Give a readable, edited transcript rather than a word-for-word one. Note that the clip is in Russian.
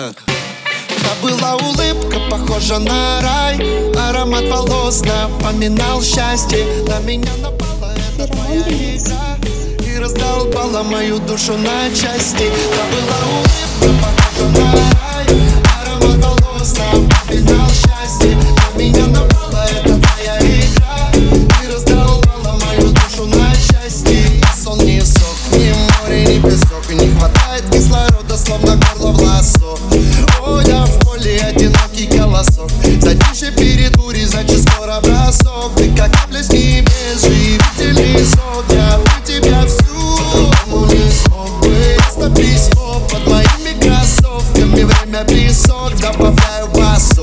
Та была улыбка, похожа на рай. Аромат волос напоминал счастье. На меня напала эта твоя игра и раздолбала мою душу на части. Та была улыбка, похожа на рай. Аромат волос напоминал счастье. На меня напала эта твоя игра и раздолбала мою душу на части. Сон не сок, ни море, ни песок, и не хватает кислорода, словно горло в лассо. О, я в поле одинокий колосок, затишье перед бурей, значит скоро бросок. Ты как капля с небес, живительный сок. Я у тебя всю, по-другому не смог бы. Просто письмо под моими кроссовками, время песок, добавляю басов.